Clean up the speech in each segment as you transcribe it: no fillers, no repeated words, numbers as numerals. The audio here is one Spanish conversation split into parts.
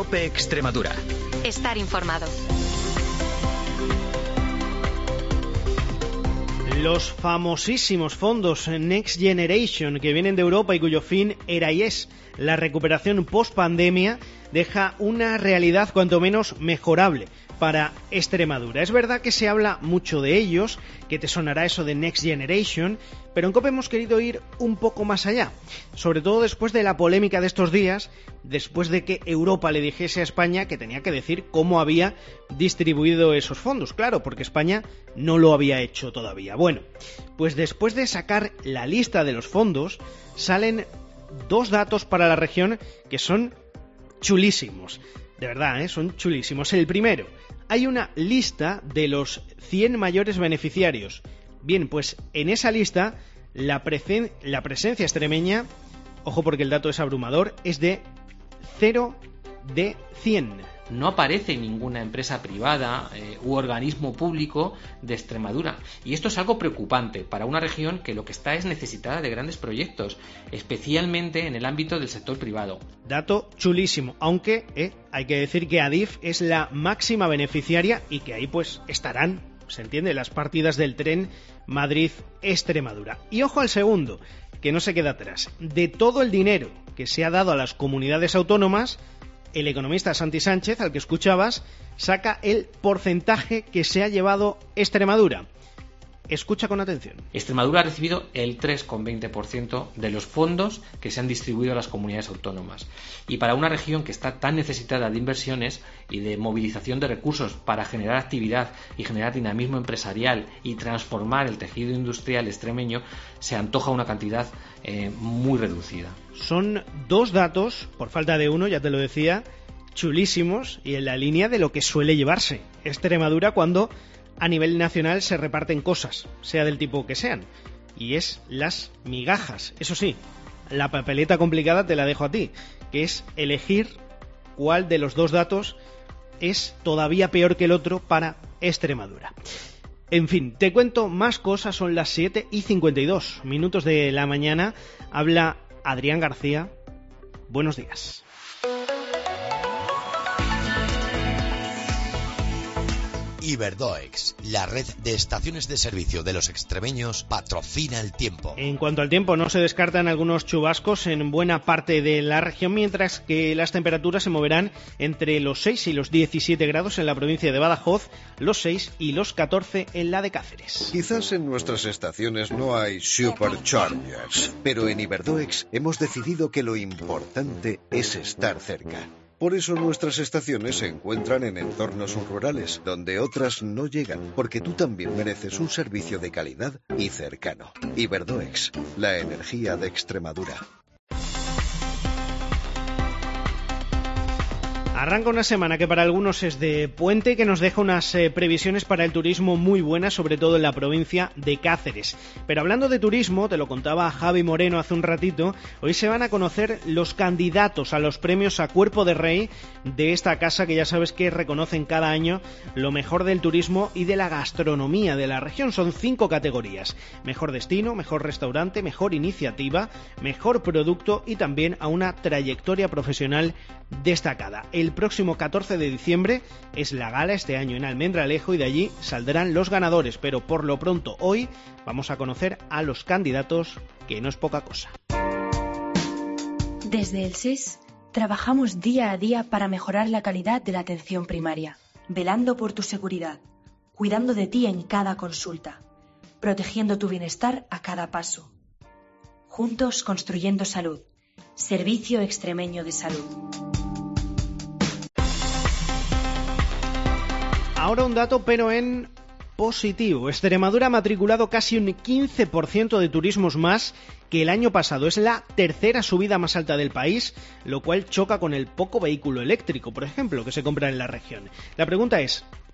COPE Extremadura. Estar informado. Los famosísimos fondos Next Generation que vienen de Europa y cuyo fin era y es la recuperación post-pandemia deja una realidad cuanto menos mejorable para Extremadura. Es verdad que se habla mucho de ellos, que te sonará eso de Next Generation, pero en COPE hemos querido ir un poco más allá, sobre todo después de la polémica de estos días, después de que Europa le dijese a España que tenía que decir cómo había distribuido esos fondos, claro, porque España no lo había hecho todavía. Bueno, pues después de sacar la lista de los fondos, salen dos datos para la región que son chulísimos. De verdad, son chulísimos. El primero, hay una lista de los 100 mayores beneficiarios. Bien, pues en esa lista la presencia extremeña, ojo porque el dato es abrumador, es de 0 de 100. No aparece ninguna empresa privada u organismo público de Extremadura. Y esto es algo preocupante para una región que lo que está es necesitada de grandes proyectos, especialmente en el ámbito del sector privado. Dato chulísimo, aunque hay que decir que Adif es la máxima beneficiaria y que ahí pues estarán, se entiende, las partidas del tren Madrid-Extremadura. Y ojo al segundo, que no se queda atrás. De todo el dinero que se ha dado a las comunidades autónomas, el economista Santi Sánchez, al que escuchabas, saca el porcentaje que se ha llevado Extremadura. Escucha con atención. Extremadura ha recibido el 3,20% de los fondos que se han distribuido a las comunidades autónomas. Y para una región que está tan necesitada de inversiones y de movilización de recursos para generar actividad y generar dinamismo empresarial y transformar el tejido industrial extremeño, se antoja una cantidad muy reducida. Son dos datos, por falta de uno, ya te lo decía, chulísimos y en la línea de lo que suele llevarse Extremadura cuando a nivel nacional se reparten cosas, sea del tipo que sean, y es las migajas. Eso sí, la papeleta complicada te la dejo a ti, que es elegir cuál de los dos datos es todavía peor que el otro para Extremadura. En fin, te cuento más cosas, son las 7:52 de la mañana, habla Adrián García. Buenos días. Iberdoex, la red de estaciones de servicio de los extremeños, patrocina el tiempo. En cuanto al tiempo, no se descartan algunos chubascos en buena parte de la región, mientras que las temperaturas se moverán entre los 6 y los 17 grados en la provincia de Badajoz, los 6 y los 14 en la de Cáceres. Quizás en nuestras estaciones no hay superchargers, pero en Iberdoex hemos decidido que lo importante es estar cerca. Por eso nuestras estaciones se encuentran en entornos rurales, donde otras no llegan, porque tú también mereces un servicio de calidad y cercano. Iberdoex, la energía de Extremadura. Arranca una semana que para algunos es de puente, que nos deja unas previsiones para el turismo muy buenas, sobre todo en la provincia de Cáceres. Pero hablando de turismo, te lo contaba Javi Moreno hace un ratito, hoy se van a conocer los candidatos a los premios a Cuerpo de Rey de esta casa que ya sabes que reconocen cada año lo mejor del turismo y de la gastronomía de la región. Son 5 categorías: mejor destino, mejor restaurante, mejor iniciativa, mejor producto y también a una trayectoria profesional destacada. El próximo 14 de diciembre es la gala este año en Almendralejo y de allí saldrán los ganadores, pero por lo pronto hoy vamos a conocer a los candidatos, que no es poca cosa. Desde el SES trabajamos día a día para mejorar la calidad de la atención primaria, velando por tu seguridad, cuidando de ti en cada consulta, protegiendo tu bienestar a cada paso. Juntos construyendo salud. Servicio Extremeño de Salud. Ahora un dato, pero en positivo. Extremadura ha matriculado casi un 15% de turismos más que el año pasado. Es la tercera subida más alta del país, lo cual choca con el poco vehículo eléctrico, por ejemplo, que se compra en la región. La pregunta es,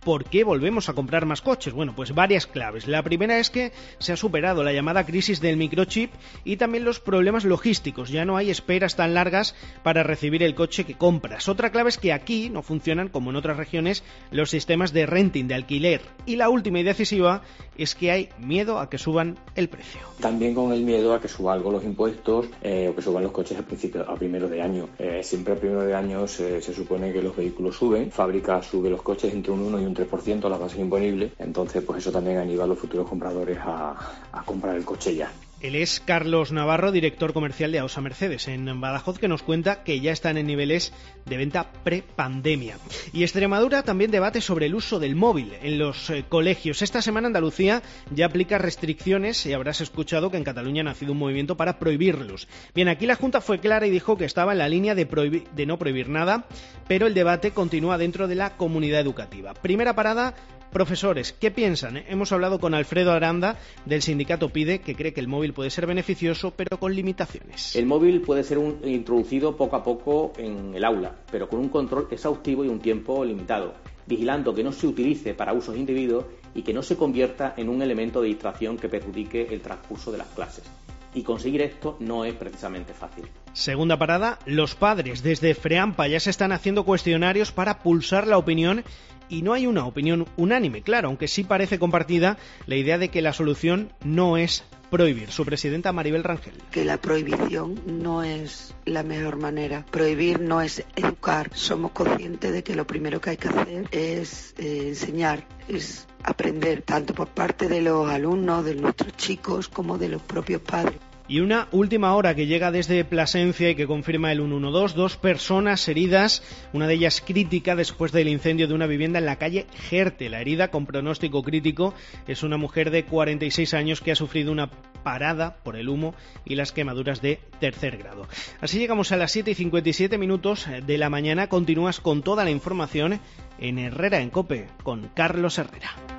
¿por qué volvemos a comprar más coches? Bueno, pues varias claves. La primera es que se ha superado la llamada crisis del microchip y también los problemas logísticos. Ya no hay esperas tan largas para recibir el coche que compras. Otra clave es que aquí no funcionan, como en otras regiones, los sistemas de renting, de alquiler. Y la última y decisiva es que hay miedo a que suban el precio. También con el miedo a que suban algo los impuestos o que suban los coches a primeros de año. Siempre a primeros de año se supone que los vehículos suben, fábrica sube los coches entre un 1 y un 3% a la base imponible, entonces pues eso también anima a los futuros compradores a comprar el coche ya. Él es Carlos Navarro, director comercial de AOSA Mercedes en Badajoz, que nos cuenta que ya están en niveles de venta pre-pandemia. Y Extremadura también debate sobre el uso del móvil en los colegios. Esta semana Andalucía ya aplica restricciones y habrás escuchado que en Cataluña ha nacido un movimiento para prohibirlos. Bien, aquí la Junta fue clara y dijo que estaba en la línea de no prohibir nada, pero el debate continúa dentro de la comunidad educativa. Primera parada, profesores. ¿Qué piensan? Hemos hablado con Alfredo Aranda del sindicato PIDE, que cree que el móvil puede ser beneficioso, pero con limitaciones. El móvil puede ser introducido poco a poco en el aula, pero con un control exhaustivo y un tiempo limitado, vigilando que no se utilice para usos indebidos y que no se convierta en un elemento de distracción que perjudique el transcurso de las clases. Y conseguir esto no es precisamente fácil. Segunda parada, los padres. Desde FREAMPA ya se están haciendo cuestionarios para pulsar la opinión y no hay una opinión unánime, claro, aunque sí parece compartida la idea de que la solución no es prohibir. Su presidenta Maribel Rangel. Que la prohibición no es la mejor manera. Prohibir no es educar. Somos conscientes de que lo primero que hay que hacer es enseñar, es aprender, tanto por parte de los alumnos, de nuestros chicos, como de los propios padres. Y una última hora que llega desde Plasencia y que confirma el 112, 2 personas heridas, una de ellas crítica después del incendio de una vivienda en la calle Gerte. La herida, con pronóstico crítico, es una mujer de 46 años que ha sufrido una parada por el humo y las quemaduras de tercer grado. Así llegamos a las 7:57 de la mañana. Continúas con toda la información en Herrera en COPE con Carlos Herrera.